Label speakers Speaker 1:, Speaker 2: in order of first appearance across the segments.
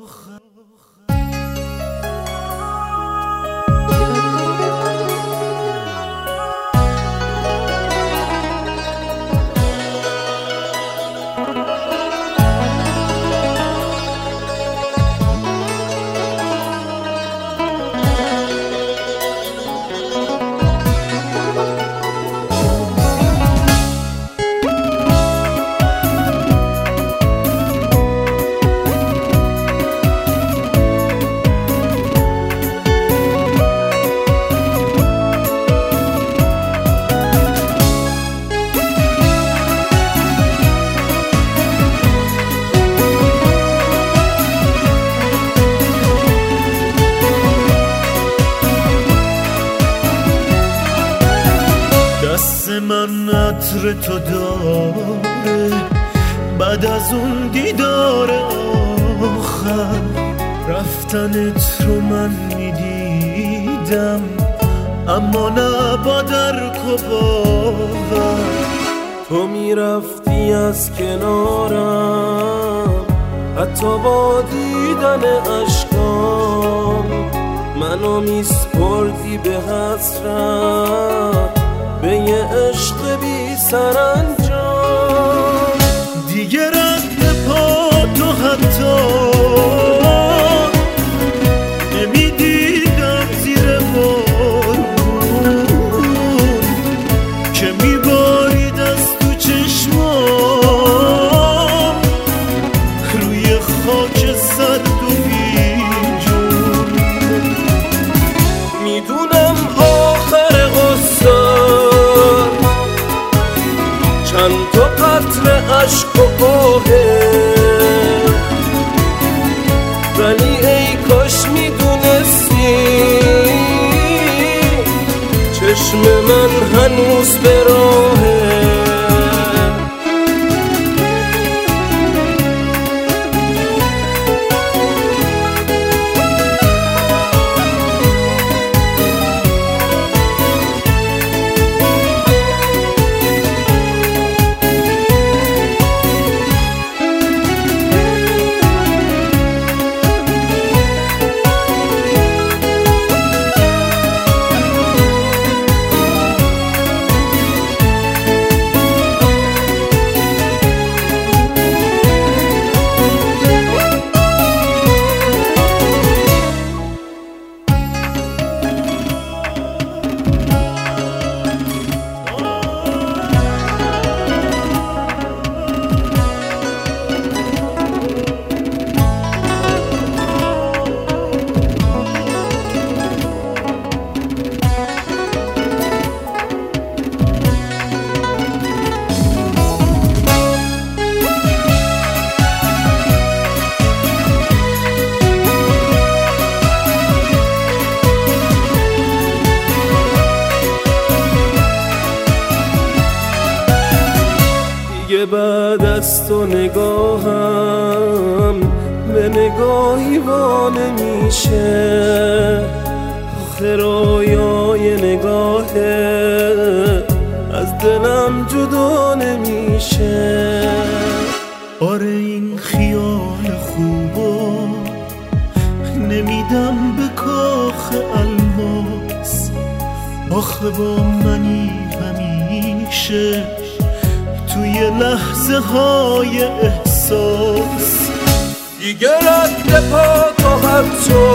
Speaker 1: دست من عطر تو داره بعد از اون دیدار آخر، رفتنت رو من میدیدم اما نه با درک و باور.
Speaker 2: تو میرفتی از کنارم حتی با دیدن اشکام، منو میسپردی به حسرت به یه عشق بی سرانجام.
Speaker 1: دیگه رد پا تو حتی نمیدیدم زیر بارون که میبارید از تو چشمام روی خاک سرد و بیجون.
Speaker 2: میدونم آخر قصه چند تا قطره عشق و آهه، ولی ای کاش میدونستی چشم من هنوز به راهه. بعد از تو نگاهم به نگاهی وانه میشه، آخه رویای نگاهه از دلم جدا نمیشه.
Speaker 1: آره این خیال خوبو نمیدم به کاخ الماس، آخه با منی همیشه توی لحظه های احساس.
Speaker 2: دیگه رد پا تو حتی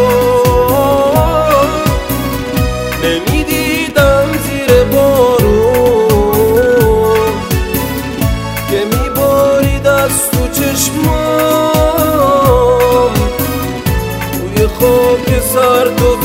Speaker 2: نمیدیدم زیر بارون که میبارید از تو چشمام روی خاک سرد و